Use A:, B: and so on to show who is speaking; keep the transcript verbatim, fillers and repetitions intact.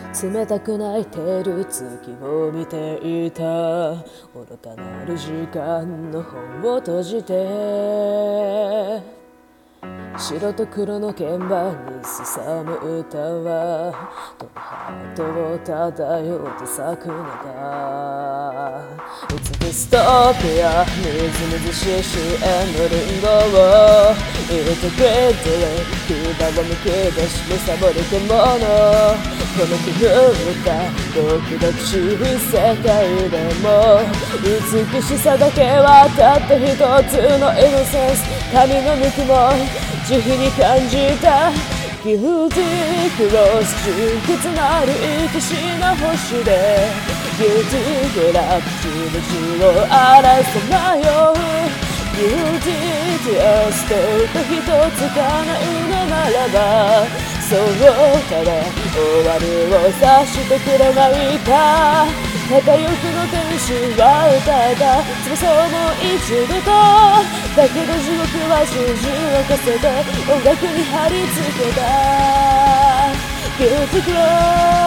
A: 冷たく泣いてる月を見ていた。愚かなる時間の本を閉じて、白と黒の鍵盤にすさむ歌はとハートを漂って咲くのだ。いつディストピアみずみずしい支援のリンゴをイートグレードへ牙をむき出しむさぼる獣。この気風たドキドキしい世界でも美しさだけはたった一つのイノセンス。神のぬくもり慈悲に感じた。ギルティクロス純潔なる愛しな星でギルティグラフ血の血を荒らさまよう。ギルティティアストと一つ叶うのならば、そうただ終わりを察してくれないか。高欲の天使は歌えた翼をもう一度と。だけど地獄は真珠をかせて音楽に貼り付けた。 Guilty Cross